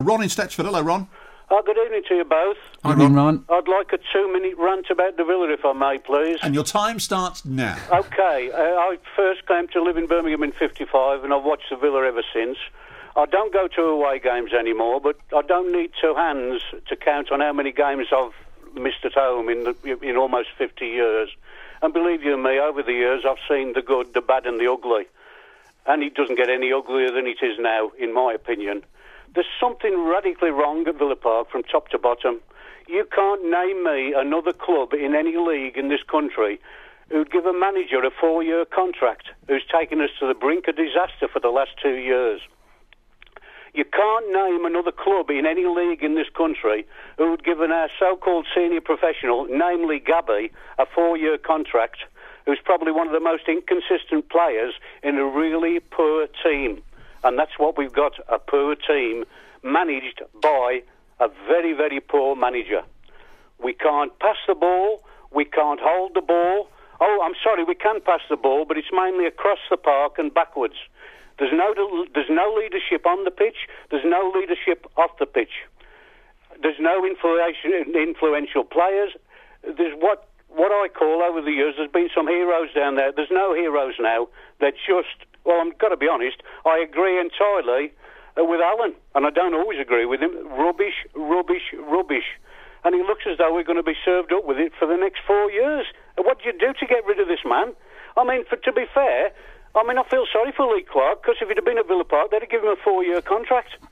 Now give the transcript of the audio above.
Ron in Stetchford. Hello, Ron. Good evening to you both. Hi, Evening, Ron. I'd like a 2-minute rant about the Villa, if I may, please. And your time starts now. OK, I first came to live in Birmingham in 55, and I've watched the Villa ever since. I don't go to away games anymore, but I don't need two hands to count on how many games I've missed at home in almost 50 years. And believe you me, over the years, I've seen the good, the bad and the ugly. And it doesn't get any uglier than it is now, in my opinion. There's something radically wrong at Villa Park from top to bottom. You can't name me another club in any league in this country who'd give a manager a 4-year contract who's taken us to the brink of disaster for the last 2 years. You can't name another club in any league in this country who would give our so-called senior professional, namely Gabby, a 4-year contract, who's probably one of the most inconsistent players in a really poor team. And that's what we've got, a poor team managed by a very, very poor manager. We can't pass the ball. We can't hold the ball. Oh, I'm sorry, we can pass the ball, but it's mainly across the park and backwards. There's no leadership on the pitch. There's no leadership off the pitch. There's no influential players. There's what I call, over the years, there's been some heroes down there. There's no heroes now. They're just... Well, I've got to be honest, I agree entirely with Alan, and I don't always agree with him. Rubbish, rubbish, rubbish. And it looks as though we're going to be served up with it for the next 4 years. What do you do to get rid of this man? I mean, to be fair, I feel sorry for Lee Clark, because if he'd have been at Villa Park, they'd have given him a 4-year contract.